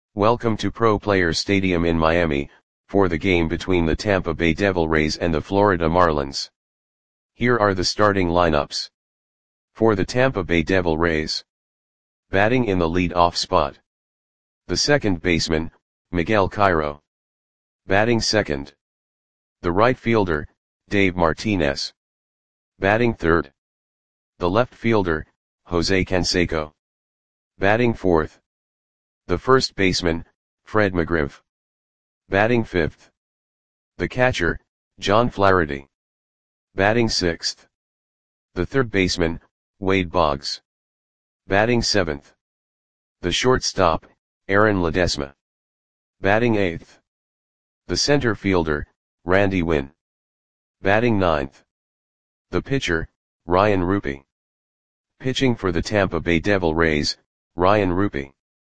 Welcome to Pro Players Stadium in Miami, for the game between the Tampa Bay Devil Rays and the Florida Marlins. Here are the starting lineups. For the Tampa Bay Devil Rays. Batting in the lead-off spot. The second baseman, Miguel Cairo. Batting second. The right fielder, Dave Martinez. Batting third. The left fielder, Jose Canseco. Batting fourth. The first baseman, Fred McGriff. Batting fifth. The catcher, John Flaherty. Batting sixth. The third baseman, Wade Boggs. Batting seventh. The shortstop, Aaron Ledesma. Batting eighth. The center fielder, Randy Winn. Batting ninth. The pitcher, Ryan Rupi. Pitching for the Tampa Bay Devil Rays, Ryan Rupi.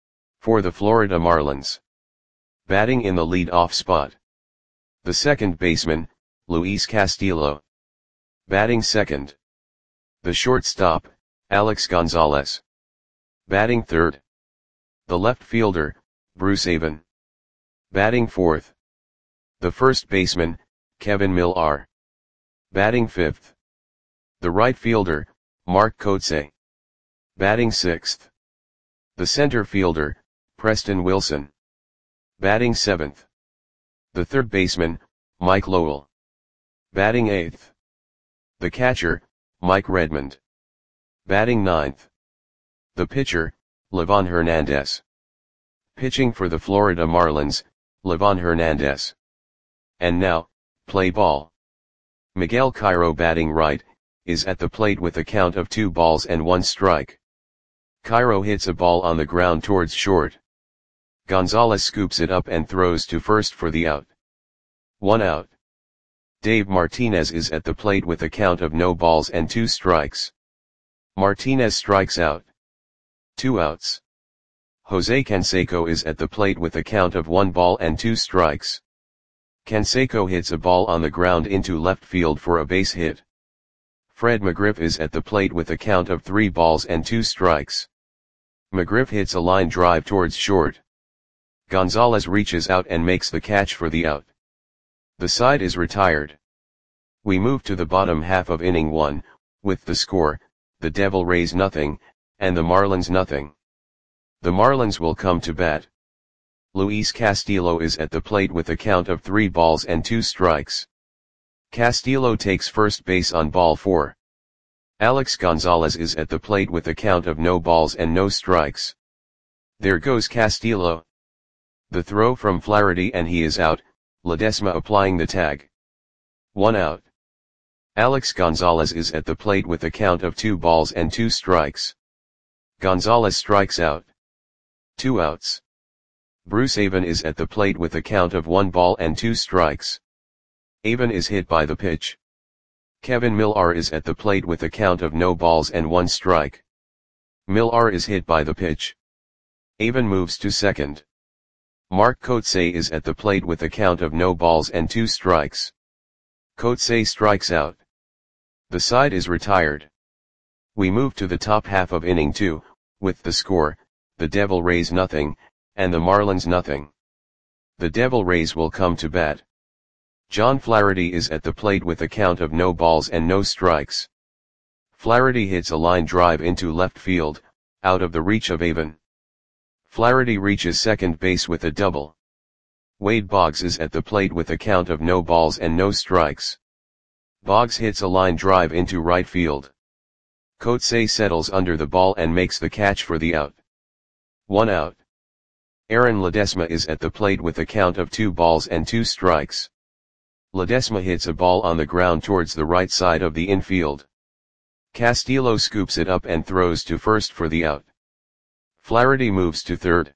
For the Florida Marlins. Batting in the lead-off spot. The second baseman, Luis Castillo. Batting second. The shortstop, Alex Gonzalez. Batting third. The left fielder, Bruce Avon. Batting fourth. The first baseman, Kevin Millar. Batting fifth. The right fielder, Mark Kotsay. Batting sixth. The center fielder, Preston Wilson. Batting seventh. The third baseman, Mike Lowell. Batting eighth. The catcher, Mike Redmond. Batting ninth. The pitcher, Livan Hernandez. Pitching for the Florida Marlins, Livan Hernandez. And now, play ball. Miguel Cairo batting right, is at the plate with a count of 2 balls and 1 strike. Cairo hits a ball on the ground towards short. Gonzalez scoops it up and throws to first for the out. 1 out. Dave Martinez is at the plate with a count of no balls and 2 strikes. Martinez strikes out. 2 outs. Jose Canseco is at the plate with a count of 1 ball and 2 strikes. Canseco hits a ball on the ground into left field for a base hit. Fred McGriff is at the plate with a count of 3 balls and 2 strikes. McGriff hits a line drive towards short. Gonzalez reaches out and makes the catch for the out. The side is retired. We move to the bottom half of inning 1, with the score, the Devil Rays nothing, and the Marlins nothing. The Marlins will come to bat. Luis Castillo is at the plate with a count of 3 balls and 2 strikes. Castillo takes first base on ball 4. Alex Gonzalez is at the plate with a count of no balls and no strikes. There goes Castillo. The throw from Flaherty and he is out, Ledesma applying the tag. 1 out. Alex Gonzalez is at the plate with a count of 2 balls and 2 strikes. Gonzalez strikes out. 2 outs. Bruce Avon is at the plate with a count of 1 ball and 2 strikes. Avon is hit by the pitch. Kevin Millar is at the plate with a count of no balls and 1 strike. Millar is hit by the pitch. Avon moves to second. Mark Kotsay is at the plate with a count of no balls and 2 strikes. Kotsay strikes out. The side is retired. We move to the top half of inning 2, with the score, the Devil Rays nothing, and the Marlins nothing. The Devil Rays will come to bat. John Flaherty is at the plate with a count of no balls and no strikes. Flaherty hits a line drive into left field, out of the reach of Avon. Flaherty reaches second base with a double. Wade Boggs is at the plate with a count of no balls and no strikes. Boggs hits a line drive into right field. Kotsay settles under the ball and makes the catch for the out. 1 out. Aaron Ledesma is at the plate with a count of 2 balls and 2 strikes. Ledesma hits a ball on the ground towards the right side of the infield. Castillo scoops it up and throws to first for the out. Flaherty moves to third.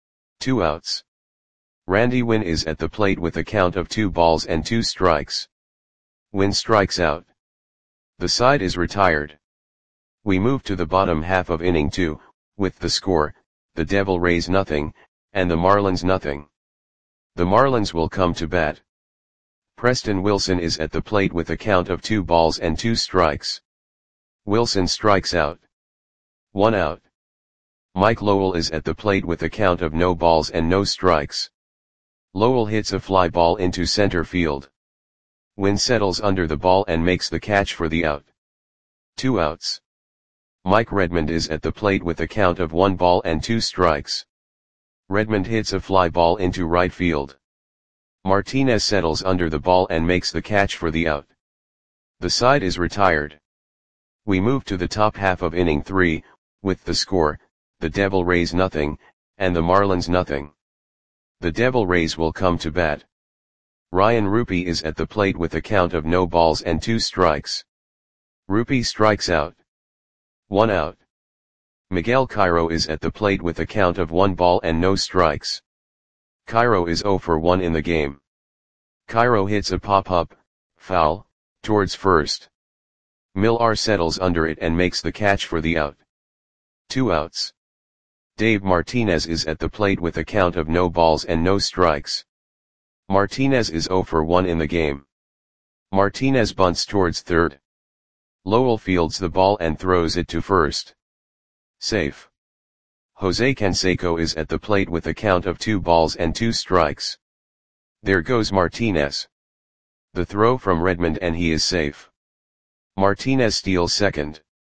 2 outs. Randy Winn is at the plate with a count of 2 balls and 2 strikes. Winn strikes out. The side is retired. We move to the bottom half of inning 2, with the score, the Devil Rays nothing, and the Marlins nothing. The Marlins will come to bat. Preston Wilson is at the plate with a count of 2 balls and 2 strikes. Wilson strikes out. 1 out. Mike Lowell is at the plate with a count of no balls and no strikes. Lowell hits a fly ball into center field. Wynn settles under the ball and makes the catch for the out. 2 outs. Mike Redmond is at the plate with a count of 1 ball and 2 strikes. Redmond hits a fly ball into right field. Martinez settles under the ball and makes the catch for the out. The side is retired. We move to the top half of inning 3, with the score, the Devil Rays nothing, and the Marlins nothing. The Devil Rays will come to bat. Ryan Rupee is at the plate with a count of no balls and 2 strikes. Rupee strikes out. 1 out. Miguel Cairo is at the plate with a count of 1 ball and no strikes. Cairo is 0 for 1 in the game. Cairo hits a pop-up, foul, towards first. Millar settles under it and makes the catch for the out. 2 outs. Dave Martinez is at the plate with a count of no balls and no strikes. Martinez is 0 for 1 in the game. Martinez bunts towards third. Lowell fields the ball and throws it to first. Safe. Jose Canseco is at the plate with a count of 2 balls and 2 strikes. There goes Martinez. The throw from Redmond and he is safe. Martinez steals second.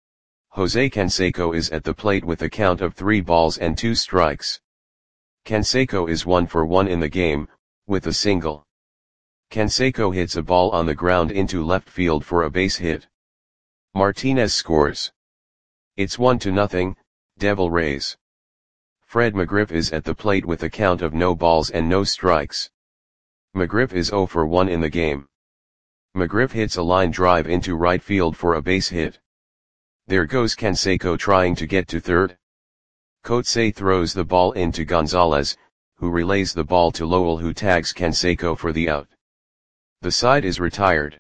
Jose Canseco is at the plate with a count of 3 balls and 2 strikes. Canseco is 1 for 1 in the game, with a single. Canseco hits a ball on the ground into left field for a base hit. Martinez scores. It's 1-0, Devil Rays. Fred McGriff is at the plate with a count of no balls and no strikes. McGriff is 0 for 1 in the game. McGriff hits a line drive into right field for a base hit. There goes Canseco trying to get to third. Coetzee throws the ball into Gonzalez, who relays the ball to Lowell, who tags Canseco for the out. The side is retired.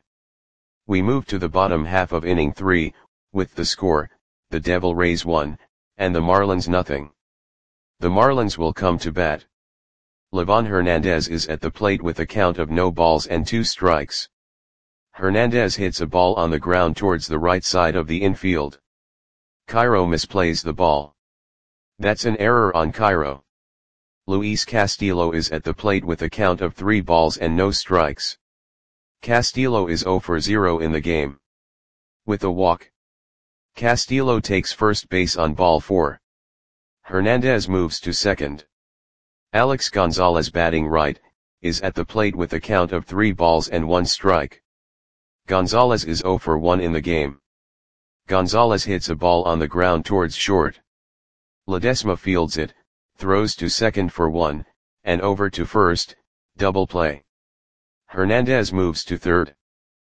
We move to the bottom half of inning 3, with the score, the Devil Rays 1, and the Marlins nothing. The Marlins will come to bat. Livan Hernandez is at the plate with a count of no balls and 2 strikes. Hernandez hits a ball on the ground towards the right side of the infield. Cairo misplays the ball. That's an error on Cairo. Luis Castillo is at the plate with a count of 3 balls and no strikes. Castillo is 0 for 0 in the game. With a walk. Castillo takes first base on ball 4. Hernandez moves to second. Alex Gonzalez, batting right, is at the plate with a count of 3 balls and 1 strike. Gonzalez is 0 for 1 in the game. Gonzalez hits a ball on the ground towards short. Ledesma fields it, throws to second for 1, and over to first, double play. Hernandez moves to third.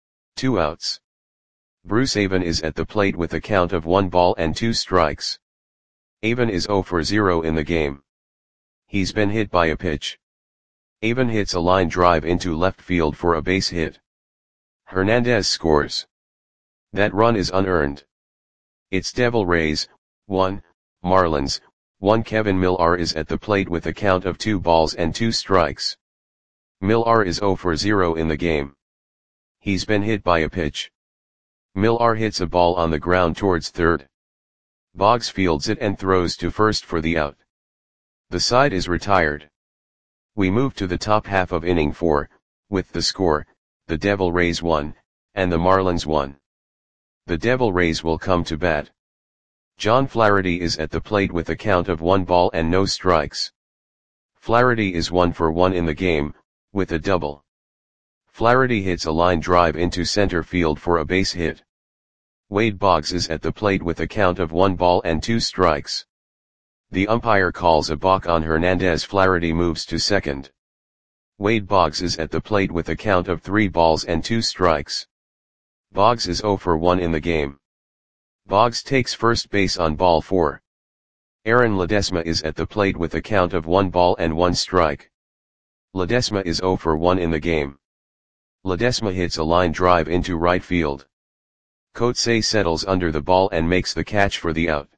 2 outs. Bruce Avon is at the plate with a count of 1 ball and 2 strikes. Avon is 0 for 0 in the game. He's been hit by a pitch. Avon hits a line drive into left field for a base hit. Hernandez scores. That run is unearned. It's Devil Rays 1, Marlins 1. Kevin Millar is at the plate with a count of 2 balls and 2 strikes. Millar is 0 for 0 in the game. He's been hit by a pitch. Millar hits a ball on the ground towards third. Boggs fields it and throws to first for the out. The side is retired. We move to the top half of inning 4, with the score, the Devil Rays 1, and the Marlins 1. The Devil Rays will come to bat. John Flaherty is at the plate with a count of 1 ball and no strikes. Flaherty is 1 for 1 in the game, with a double. Flaherty hits a line drive into center field for a base hit. Wade Boggs is at the plate with a count of 1 ball and 2 strikes. The umpire calls a balk on Hernandez. Flaherty moves to second. Wade Boggs is at the plate with a count of 3 balls and 2 strikes. Boggs is 0 for 1 in the game. Boggs takes first base on ball 4. Aaron Ledesma is at the plate with a count of 1 ball and 1 strike. Ledesma is 0 for 1 in the game. Ledesma hits a line drive into right field. Coetzee settles under the ball and makes the catch for the out.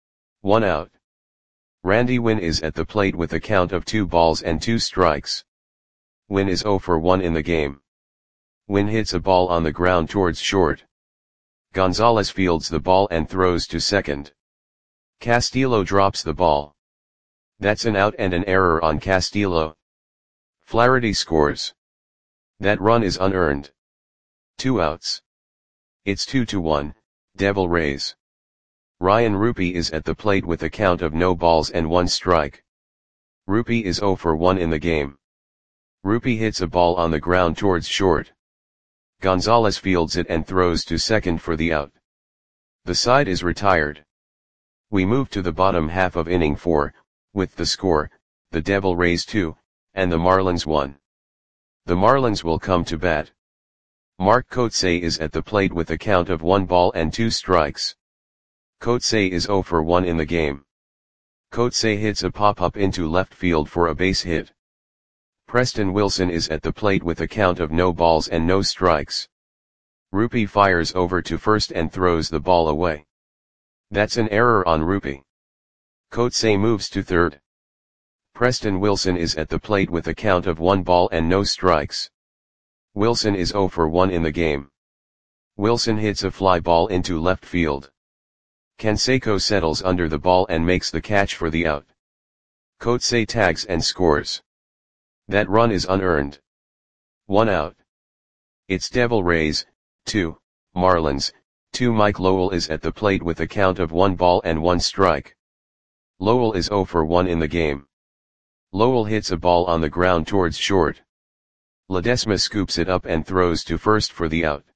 1 out. Randy Wynn is at the plate with a count of 2 balls and 2 strikes. Wynn is 0 for 1 in the game. Wynn hits a ball on the ground towards short. Gonzalez fields the ball and throws to second. Castillo drops the ball. That's an out and an error on Castillo. Flaherty scores. That run is unearned. 2 outs. It's 2-1, Devil Rays. Ryan Rupee is at the plate with a count of no balls and 1 strike. Rupee is 0 for 1 in the game. Rupee hits a ball on the ground towards short. Gonzalez fields it and throws to second for the out. The side is retired. We move to the bottom half of inning 4, with the score, the Devil Rays 2, and the Marlins 1. The Marlins will come to bat. Mark Kotsay is at the plate with a count of 1 ball and 2 strikes. Kotsay is 0 for 1 in the game. Kotsay hits a pop-up into left field for a base hit. Preston Wilson is at the plate with a count of no balls and no strikes. Rupee fires over to first and throws the ball away. That's an error on Rupee. Kotsay moves to third. Preston Wilson is at the plate with a count of 1 ball and no strikes. Wilson is 0 for 1 in the game. Wilson hits a fly ball into left field. Canseco settles under the ball and makes the catch for the out. Kotsay tags and scores. That run is unearned. 1 out. It's Devil Rays, 2, Marlins, 2. Mike Lowell is at the plate with a count of 1 ball and 1 strike. Lowell is 0 for 1 in the game. Lowell hits a ball on the ground towards short. Ledesma scoops it up and throws to first for the out.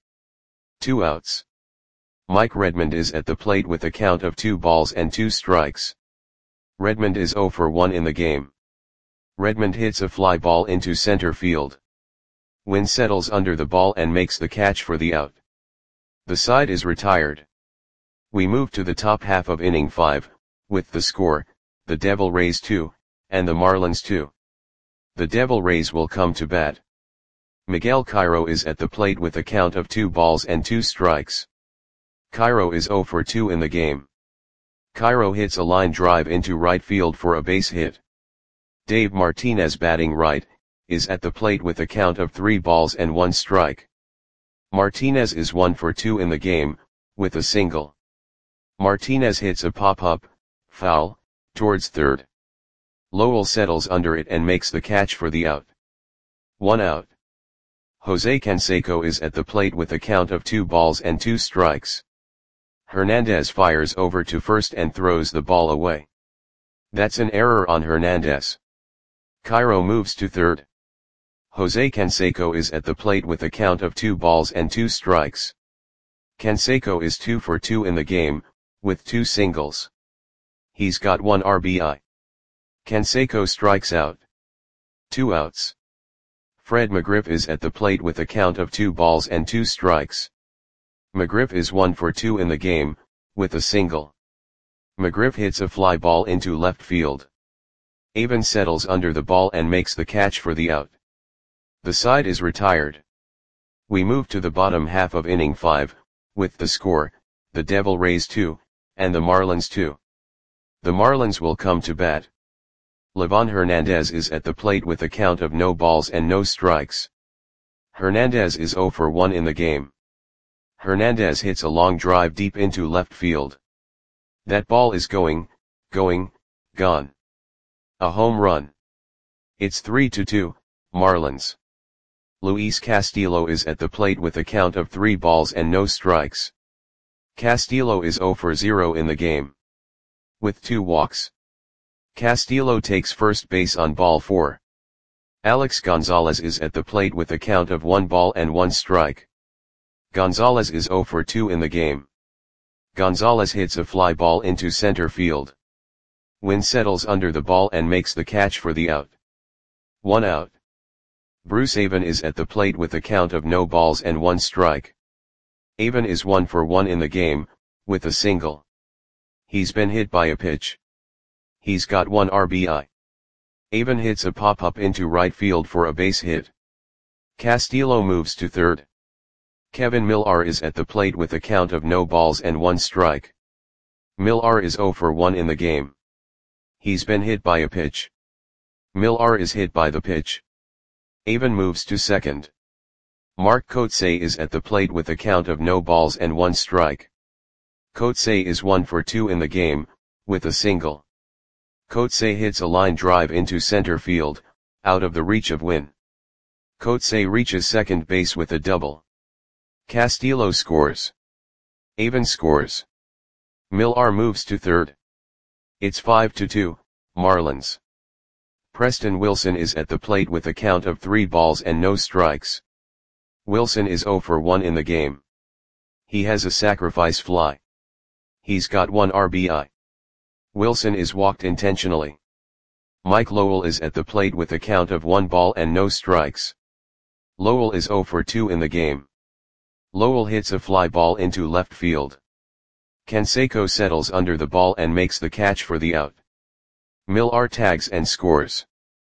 2 outs. Mike Redmond is at the plate with a count of 2 balls and 2 strikes. Redmond is 0 for 1 in the game. Redmond hits a fly ball into center field. Wynn settles under the ball and makes the catch for the out. The side is retired. We move to the top half of inning 5, with the score, the Devil Rays 2, and the Marlins 2. The Devil Rays will come to bat. Miguel Cairo is at the plate with a count of 2 balls and 2 strikes. Cairo is 0 for 2 in the game. Cairo hits a line drive into right field for a base hit. Dave Martinez, batting right, is at the plate with a count of 3 balls and 1 strike. Martinez is 1 for 2 in the game, with a single. Martinez hits a pop-up, foul, towards third. Lowell settles under it and makes the catch for the out. 1 out. Jose Canseco is at the plate with a count of 2 balls and 2 strikes. Hernandez fires over to first and throws the ball away. That's an error on Hernandez. Cairo moves to third. Jose Canseco is at the plate with a count of 2 balls and 2 strikes. Canseco is 2 for 2 in the game, with 2 singles. He's got 1 RBI. Canseco strikes out. 2 outs. Fred McGriff is at the plate with a count of 2 balls and 2 strikes. McGriff is 1 for 2 in the game, with a single. McGriff hits a fly ball into left field. Avon settles under the ball and makes the catch for the out. The side is retired. We move to the bottom half of inning 5, with the score, the Devil Rays 2, and the Marlins 2. The Marlins will come to bat. Livan Hernandez is at the plate with a count of no balls and no strikes. Hernandez is 0 for 1 in the game. Hernandez hits a long drive deep into left field. That ball is gone. A home run. It's 3-2, Marlins. Luis Castillo is at the plate with a count of 3 balls and no strikes. Castillo is 0 for 0 in the game. With 2 walks. Castillo takes first base on ball 4. Alex Gonzalez is at the plate with a count of 1 ball and 1 strike. Gonzalez is 0 for 2 in the game. Gonzalez hits a fly ball into center field. Wynn settles under the ball and makes the catch for the out. 1 out. Bruce Avon is at the plate with a count of no balls and 1 strike. Avon is 1 for 1 in the game, with a single. He's been hit by a pitch. He's got 1 RBI. Avon hits a pop-up into right field for a base hit. Castillo moves to third. Kevin Millar is at the plate with a count of no balls and 1 strike. Millar is 0 for 1 in the game. He's been hit by a pitch. Millar is hit by the pitch. Avon moves to second. Mark Kotsay is at the plate with a count of no balls and 1 strike. Kotsay is 1 for 2 in the game, with a single. Kotse hits a line drive into center field, out of the reach of Win. Kotse reaches second base with a double. Castillo scores. Avon scores. Millar moves to third. It's 5-2, Marlins. Preston Wilson is at the plate with a count of 3 balls and no strikes. Wilson is 0 for 1 in the game. He has a sacrifice fly. He's got 1 RBI. Wilson is walked intentionally. Mike Lowell is at the plate with a count of 1 ball and no strikes. Lowell is 0 for 2 in the game. Lowell hits a fly ball into left field. Canseco settles under the ball and makes the catch for the out. Millar tags and scores.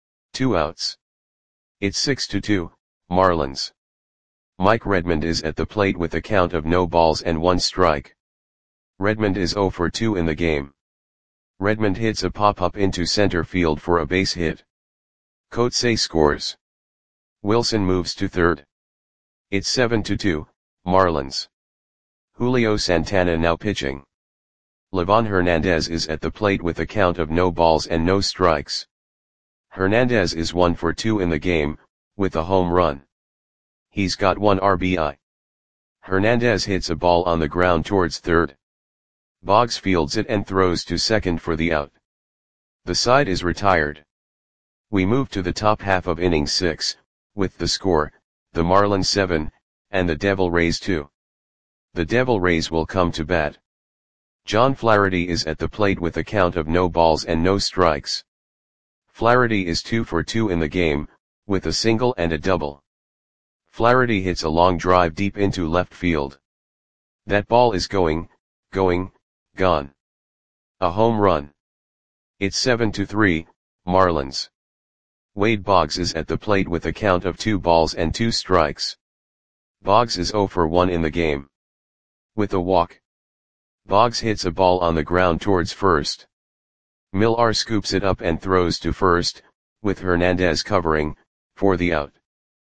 2 outs. It's 6-2, Marlins. Mike Redmond is at the plate with a count of no balls and 1 strike. Redmond is 0 for 2 in the game. Redmond hits a pop-up into center field for a base hit. Kotse scores. Wilson moves to third. It's 7-2, Marlins. Julio Santana now pitching. Livan Hernandez is at the plate with a count of no balls and no strikes. Hernandez is 1 for 2 in the game, with a home run. He's got 1 RBI. Hernandez hits a ball on the ground towards third. Boggs fields it and throws to second for the out. The side is retired. We move to the top half of inning 6, with the score, the Marlins 7, and the Devil Rays 2. The Devil Rays will come to bat. John Flaherty is at the plate with a count of no balls and no strikes. Flaherty is 2 for 2 in the game, with a single and a double. Flaherty hits a long drive deep into left field. That ball is going, gone. A home run. It's 7-3, Marlins. Wade Boggs is at the plate with a count of 2 balls and 2 strikes. Boggs is 0 for 1 in the game. With a walk. Boggs hits a ball on the ground towards first. Millar scoops it up and throws to first, with Hernandez covering, for the out.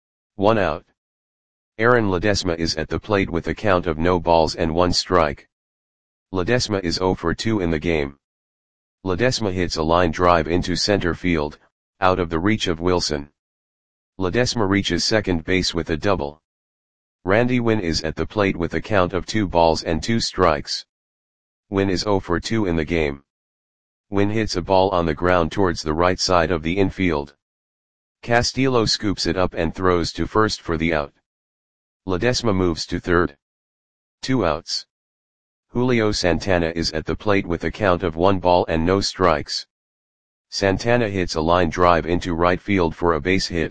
1 out. Aaron Ledesma is at the plate with a count of no balls and 1 strike. Ledesma is 0 for 2 in the game. Ledesma hits a line drive into center field, out of the reach of Wilson. Ledesma reaches second base with a double. Randy Winn is at the plate with a count of 2 balls and 2 strikes. Winn is 0 for 2 in the game. Winn hits a ball on the ground towards the right side of the infield. Castillo scoops it up and throws to first for the out. Ledesma moves to third. 2 outs. Julio Santana is at the plate with a count of 1 ball and no strikes. Santana hits a line drive into right field for a base hit.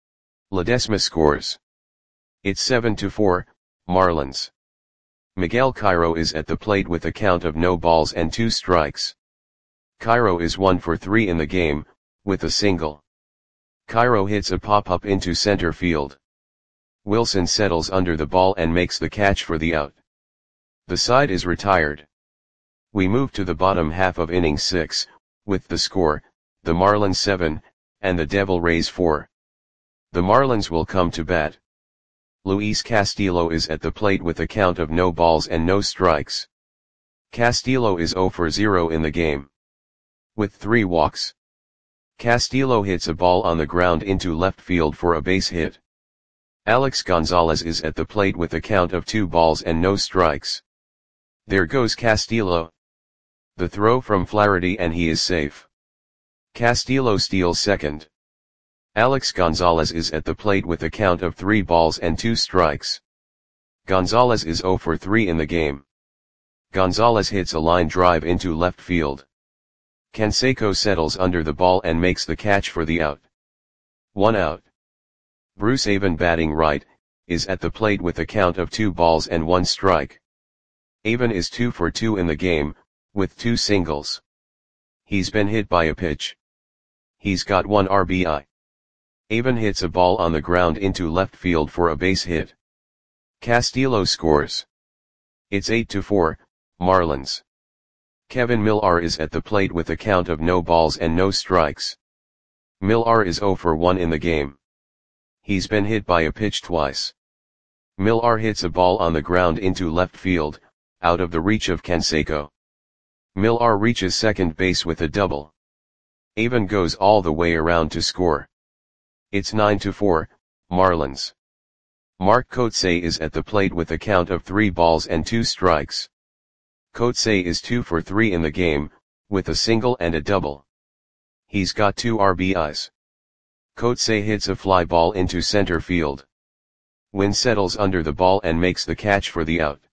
Ledesma scores. It's 7-4, Marlins. Miguel Cairo is at the plate with a count of no balls and 2 strikes. Cairo is 1 for 3 in the game, with a single. Cairo hits a pop-up into center field. Wilson settles under the ball and makes the catch for the out. The side is retired. We move to the bottom half of inning 6, with the score, the Marlins 7, and the Devil Rays 4. The Marlins will come to bat. Luis Castillo is at the plate with a count of no balls and no strikes. Castillo is 0 for 0 in the game. With 3 walks. Castillo hits a ball on the ground into left field for a base hit. Alex Gonzalez is at the plate with a count of 2 balls and no strikes. There goes Castillo. The throw from Flaherty and he is safe. Castillo steals second. Alex Gonzalez is at the plate with a count of 3 balls and 2 strikes. Gonzalez is 0 for 3 in the game. Gonzalez hits a line drive into left field. Canseco settles under the ball and makes the catch for the out. 1 out. Bruce Avon, batting right, is at the plate with a count of 2 balls and 1 strike. Avon is 2 for 2 in the game, with 2 singles. He's been hit by a pitch. He's got 1 RBI. Avon hits a ball on the ground into left field for a base hit. Castillo scores. It's 8-4, Marlins. Kevin Millar is at the plate with a count of no balls and no strikes. Millar is 0 for 1 in the game. He's been hit by a pitch twice. Millar hits a ball on the ground into left field, out of the reach of Canseco. Millar reaches second base with a double. Avon goes all the way around to score. It's 9-4, Marlins. Mark Kotsay is at the plate with a count of 3 balls and 2 strikes. Kotsay is 2 for 3 in the game, with a single and a double. He's got 2 RBIs. Kotsay hits a fly ball into center field. Wynn settles under the ball and makes the catch for the out.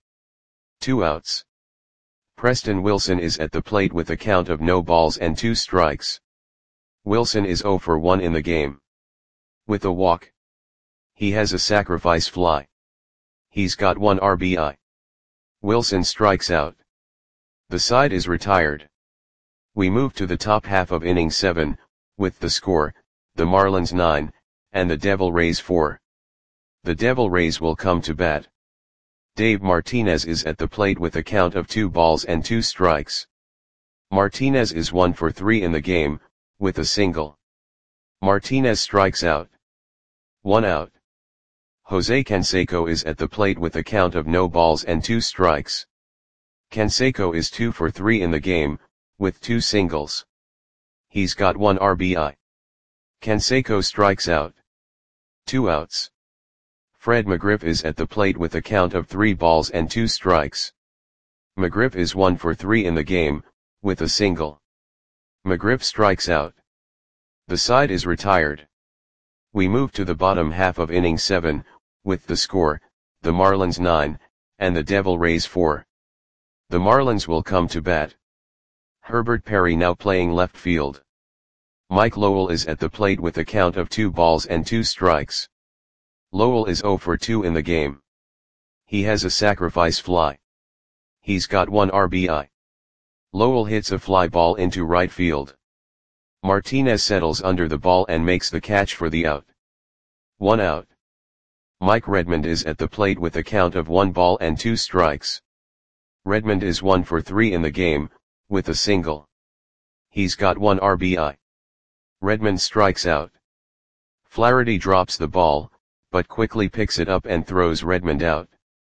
2 outs. Preston Wilson is at the plate with a count of no balls and 2 strikes. Wilson is 0 for 1 in the game. With a walk. He has a sacrifice fly. He's got 1 RBI. Wilson strikes out. The side is retired. We move to the top half of inning 7, with the score, the Marlins 9, and the Devil Rays 4. The Devil Rays will come to bat. Dave Martinez is at the plate with a count of 2 balls and 2 strikes. Martinez is 1 for 3 in the game, with a single. Martinez strikes out. 1 out. Jose Canseco is at the plate with a count of no balls and 2 strikes. Canseco is 2 for 3 in the game, with 2 singles. He's got 1 RBI. Canseco strikes out. 2 outs. Fred McGriff is at the plate with a count of 3 balls and 2 strikes. McGriff is 1 for 3 in the game, with a single. McGriff strikes out. The side is retired. We move to the bottom half of inning 7, with the score, the Marlins 9, and the Devil Rays 4. The Marlins will come to bat. Herbert Perry now playing left field. Mike Lowell is at the plate with a count of 2 balls and 2 strikes. Lowell is 0 for 2 in the game. He has a sacrifice fly. He's got 1 RBI. Lowell hits a fly ball into right field. Martinez settles under the ball and makes the catch for the out. 1 out. Mike Redmond is at the plate with a count of 1 ball and 2 strikes. Redmond is 1 for 3 in the game, with a single. He's got 1 RBI. Redmond strikes out. Flaherty drops the ball, but quickly picks it up and throws Redmond out.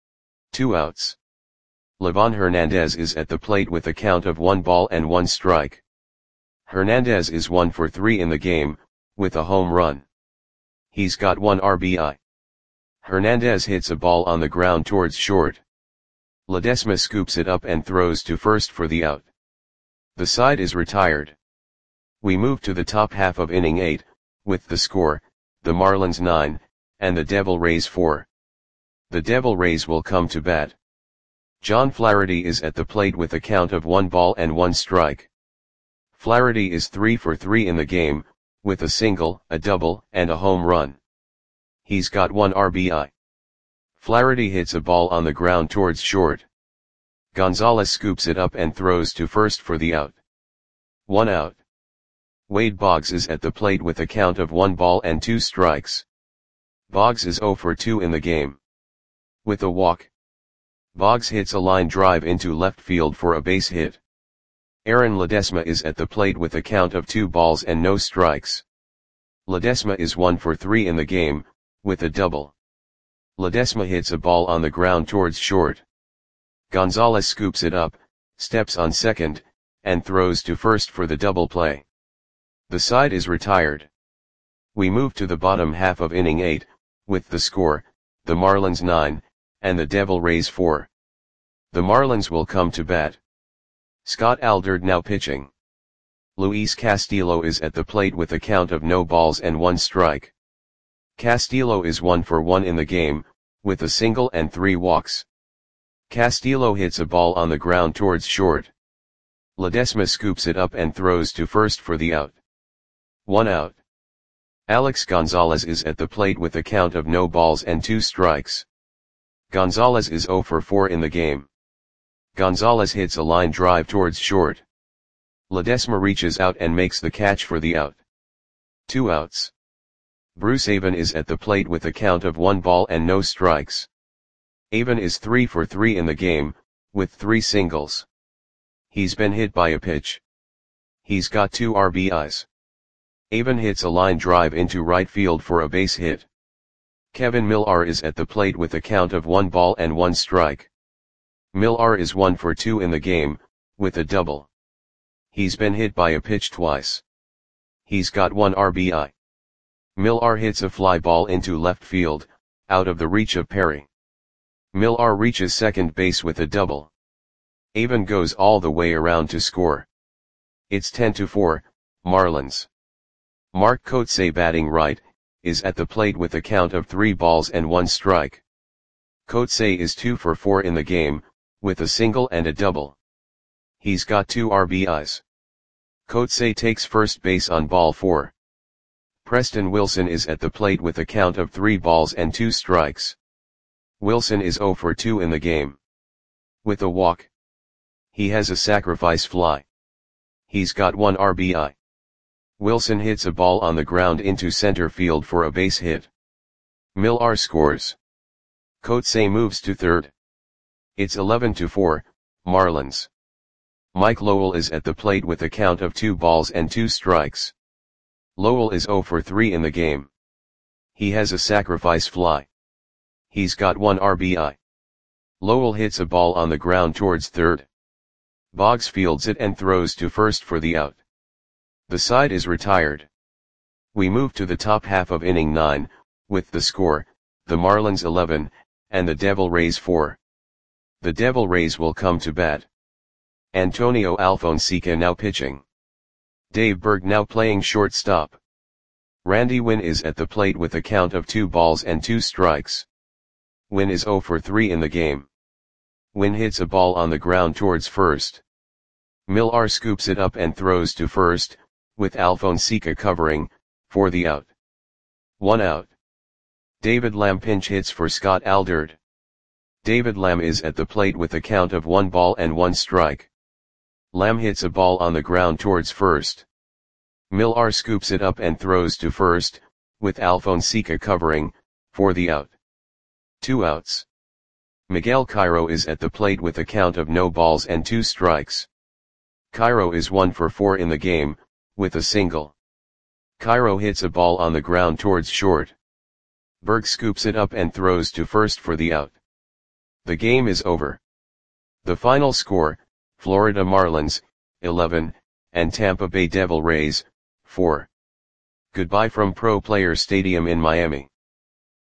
2 outs. Livan Hernandez is at the plate with a count of 1 ball and 1 strike. Hernandez is 1 for 3 in the game, with a home run. He's got 1 RBI. Hernandez hits a ball on the ground towards short. Ledesma scoops it up and throws to first for the out. The side is retired. We move to the top half of inning 8, with the score, the Marlins 9, and the Devil Rays 4. The Devil Rays will come to bat. John Flaherty is at the plate with a count of 1 ball and 1 strike. Flaherty is 3 for 3 in the game, with a single, a double, and a home run. He's got 1 RBI. Flaherty hits a ball on the ground towards short. Gonzalez scoops it up and throws to first for the out. 1 out. Wade Boggs is at the plate with a count of 1 ball and 2 strikes. Boggs is 0 for 2 in the game. With a walk. Boggs hits a line drive into left field for a base hit. Aaron Ledesma is at the plate with a count of 2 balls and no strikes. Ledesma is 1 for 3 in the game, with a double. Ledesma hits a ball on the ground towards short. Gonzalez scoops it up, steps on second, and throws to first for the double play. The side is retired. We move to the bottom half of inning 8, with the score, the Marlins 9, and the Devil Rays 4. The Marlins will come to bat. Scott Alldred now pitching. Luis Castillo is at the plate with a count of no balls and 1 strike. Castillo is 1 for 1 in the game, with a single and 3 walks. Castillo hits a ball on the ground towards short. Ledesma scoops it up and throws to first for the out. 1 out. Alex Gonzalez is at the plate with a count of no balls and 2 strikes. Gonzalez is 0 for 4 in the game. Gonzalez hits a line drive towards short. Ledesma reaches out and makes the catch for the out. 2 outs. Bruce Avon is at the plate with a count of 1 ball and no strikes. Avon is 3 for 3 in the game, with 3 singles. He's been hit by a pitch. He's got 2 RBIs. Avon hits a line drive into right field for a base hit. Kevin Millar is at the plate with a count of 1 ball and 1 strike. Millar is 1 for 2 in the game, with a double. He's been hit by a pitch twice. He's got 1 RBI. Millar hits a fly ball into left field, out of the reach of Perry. Millar reaches second base with a double. Avon goes all the way around to score. It's 10-4, Marlins. Mark Kotsay, batting right, is at the plate with a count of 3 balls and 1 strike. Kotsay is 2 for 4 in the game, with a single and a double. He's got 2 RBIs. Kotsay takes first base on ball 4. Preston Wilson is at the plate with a count of 3 balls and 2 strikes. Wilson is 0 for 2 in the game. With a walk. He has a sacrifice fly. He's got 1 RBI. Wilson hits a ball on the ground into center field for a base hit. Millar scores. Kotsay moves to third. It's 11-4, Marlins. Mike Lowell is at the plate with a count of 2 balls and 2 strikes. Lowell is 0 for 3 in the game. He has a sacrifice fly. He's got 1 RBI. Lowell hits a ball on the ground towards third. Boggs fields it and throws to first for the out. The side is retired. We move to the top half of inning 9, with the score, the Marlins 11, and the Devil Rays 4. The Devil Rays will come to bat. Antonio Alfonseca now pitching. Dave Berg now playing shortstop. Randy Winn is at the plate with a count of 2 balls and 2 strikes. Winn is 0 for 3 in the game. Winn hits a ball on the ground towards first. Millar scoops it up and throws to first, with Alfonseca covering, for the out. 1 out. David Lamb pinch hits for Scott Alderd. David Lamb is at the plate with a count of 1 ball and 1 strike. Lamb hits a ball on the ground towards first. Millar scoops it up and throws to first, with Alfonseca covering, for the out. 2 outs. Miguel Cairo is at the plate with a count of no balls and 2 strikes. Cairo is 1 for 4 in the game, with a single. Cairo hits a ball on the ground towards short. Berg scoops it up and throws to first for the out. The game is over. The final score, Florida Marlins, 11, and Tampa Bay Devil Rays, 4. Goodbye from Pro Players Stadium in Miami.